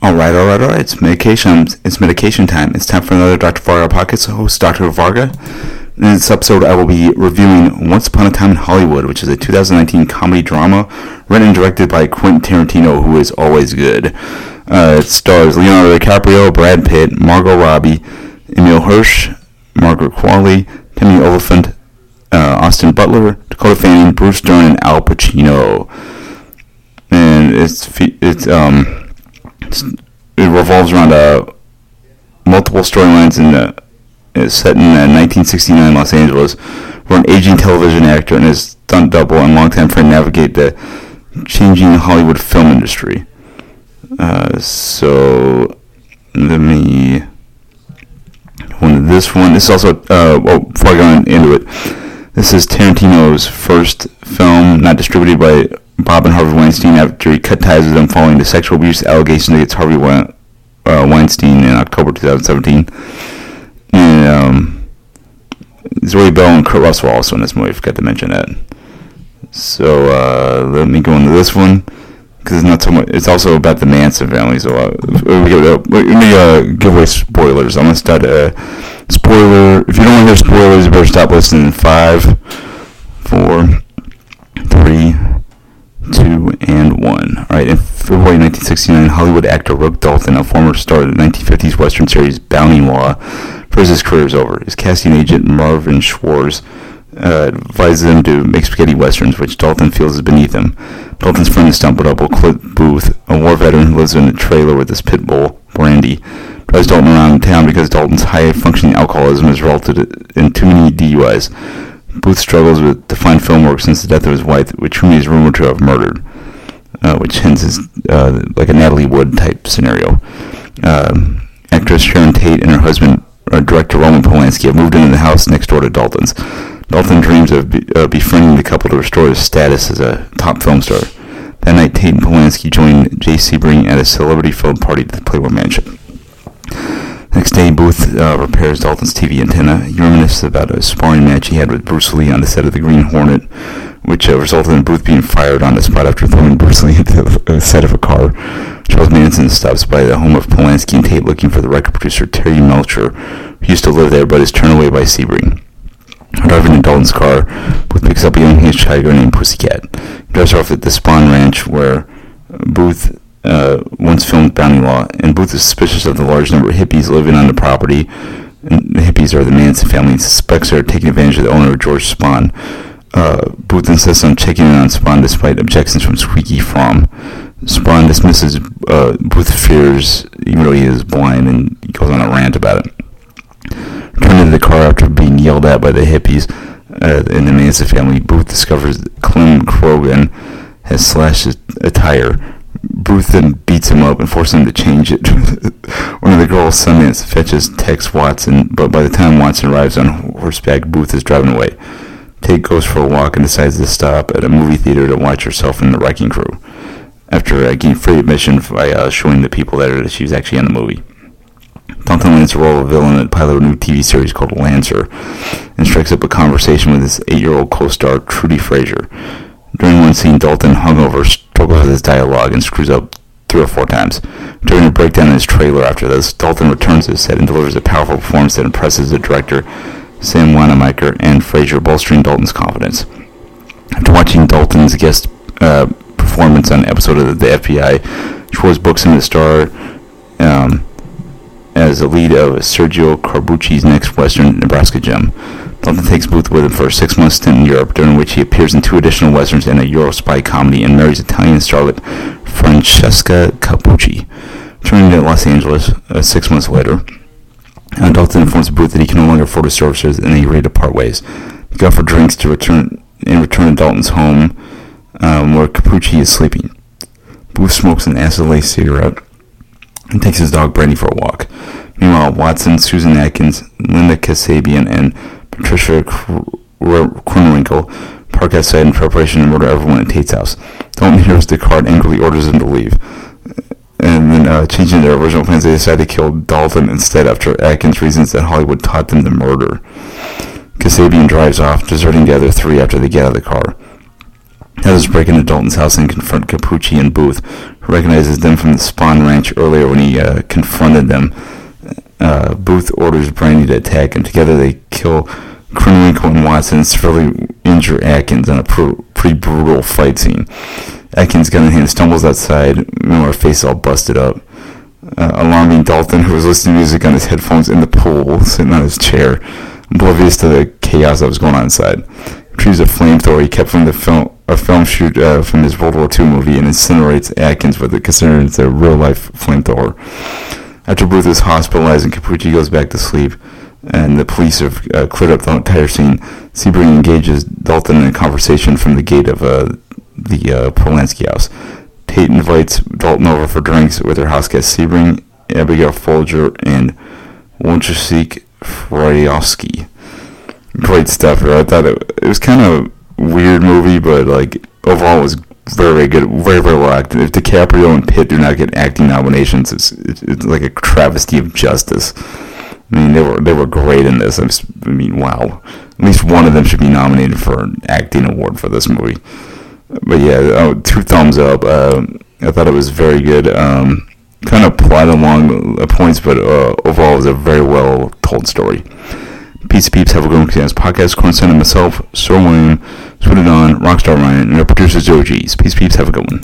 All right. It's medication. It's medication time. It's time for another Dr. Varga podcast. Host Dr. Varga. In this episode, I will be reviewing Once Upon a Time in Hollywood, which is a 2019 comedy drama written and directed by Quentin Tarantino, who is always good. It stars Leonardo DiCaprio, Brad Pitt, Margot Robbie, Emile Hirsch, Margaret Qualley, Timmy Olyphant, Austin Butler, Dakota Fanning, Bruce Dern, and Al Pacino. And it revolves around multiple storylines it's set in 1969 Los Angeles, where an aging television actor and his stunt double and longtime friend navigate the changing Hollywood film industry. So let me go into this one. This is also before I go into it, this is Tarantino's first film not distributed by Bob and Harvey Weinstein after he cut ties with them following the sexual abuse allegations against Harvey Weinstein in October 2017. And Zoe Bell and Kurt Russell also in this movie. I forgot to mention that. So let me go into this one because it's not so much. It's also about the Manson family. So let me give away spoilers. I'm gonna start spoiler. If you don't want to hear spoilers, you better stop listening. 5, 4, 3, 2, and 1. Alright, in February 1969, Hollywood actor Rook Dalton, a former star of the 1950s Western series Bounty Law, fears his career is over. His casting agent Marvin Schwartz advises him to make spaghetti westerns, which Dalton feels is beneath him. Dalton's friend is stunt double Clint Booth, a war veteran who lives in a trailer with his pit bull, Brandy, drives Dalton around town because Dalton's high-functioning alcoholism has resulted in too many DUIs. Booth struggles to find film work since the death of his wife, which whom he is rumored to have murdered, which hence is like a Natalie Wood type scenario. Actress Sharon Tate and her husband, director Roman Polanski, have moved into the house next door to Dalton's. Dalton dreams of befriending the couple to restore his status as a top film star. That night, Tate and Polanski join Jay Sebring at a celebrity-filled party at the Playboy Mansion. Next day, Booth repairs Dalton's TV antenna. He reminisces about a sparring match he had with Bruce Lee on the set of The Green Hornet, which resulted in Booth being fired on the spot after throwing Bruce Lee into the set of a car. Charles Manson stops by the home of Polanski and Tate looking for the record producer Terry Melcher, who used to live there but is turned away by Sebring. Driving in Dalton's car, Booth picks up a young hitchhiker named Pussycat. He drives her off at the Spawn Ranch, where Booth once filmed Bounty Law, and Booth is suspicious of the large number of hippies living on the property. And the hippies are the Manson family, and suspects they are taking advantage of the owner, George Spahn. Booth insists on checking in on Spahn despite objections from Squeaky Fromm. Spahn dismisses Booth's fears, even though he is blind, and he goes on a rant about it. Returning to the car after being yelled at by the hippies in the Manson family, Booth discovers Clem Krogan has slashed a tire. Booth then beats him up and forces him to change it. One of the girls, Sundance, fetches Tex Watson, but by the time Watson arrives on horseback, Booth is driving away. Tate goes for a walk and decides to stop at a movie theater to watch herself in The Wrecking Crew, after getting free admission by showing the people that she was actually in the movie. Dalton lands the role of a villain in the pilot of a new TV series called Lancer, and strikes up a conversation with his 8-year-old co-star Trudy Frazier. During one scene, Dalton, hungover, struggles with his dialogue and screws up 3 or 4 times. During a breakdown in his trailer after this, Dalton returns to the set and delivers a powerful performance that impresses the director, Sam Wanamaker, and Frazier, bolstering Dalton's confidence. After watching Dalton's guest performance on an episode of the FBI, Schwartz books him to star as the lead of Sergio Corbucci's next Western, Nebraska Gem. Dalton takes Booth with him for a 6-month stint in Europe, during which he appears in 2 additional westerns and a Euro spy comedy, and marries Italian starlet Francesca Capucci. Returning to Los Angeles 6 months later, Dalton informs Booth that he can no longer afford his services, and they ready to part ways. They go for drinks to return to Dalton's home, where Capucci is sleeping. Booth smokes an acid-laced cigarette and takes his dog Brandy for a walk. Meanwhile, Watson, Susan Atkins, Linda Kasabian, and Patricia Kronwinkle park outside in preparation to murder everyone at Tate's house. Dalton hears the car and angrily orders them to leave. And then, changing their original plans, they decide to kill Dalton instead after Atkins reasons that Hollywood taught them to murder. Kasabian drives off, deserting the other 3 after they get out of the car. Heather's break into Dalton's house and confront Capucci and Booth, who recognizes them from the Spawn Ranch earlier when he confronted them. Booth orders Brandy to attack, and together they kill Kronwinkle and Watson and severely injure Atkins in a pretty brutal fight scene. Atkins, gun in hand, stumbles outside, her face all busted up, alarming Dalton, who was listening to music on his headphones in the pool, sitting on his chair, oblivious to the chaos that was going on inside. Retrieves a flamethrower he kept from a film shoot from his World War II movie, and incinerates Atkins with it, considering it's a real-life flamethrower. After Booth is hospitalized and Capucci goes back to sleep, and the police have cleared up the entire scene, Sebring engages Dalton in a conversation from the gate of the Polanski house. Tate invites Dalton over for drinks with her house guests Sebring, Abigail Folger, and Wojciech Frydowski. Great stuff here. I thought it was kind of weird movie, but like overall it was very good, very well acted. If DiCaprio and Pitt do not get acting nominations, it's like a travesty of justice. I mean, they were great in this. I mean, wow. At least one of them should be nominated for an acting award for this movie. But yeah, 2 thumbs up. I thought it was very good. Kind of plot along points, but overall it was a very well told story. Peace peeps, have a good one. Podcast, Cornson and myself, Sir William, Sweet It On, Rockstar Ryan, and our producer Joe G's. Peace peeps, have a good one.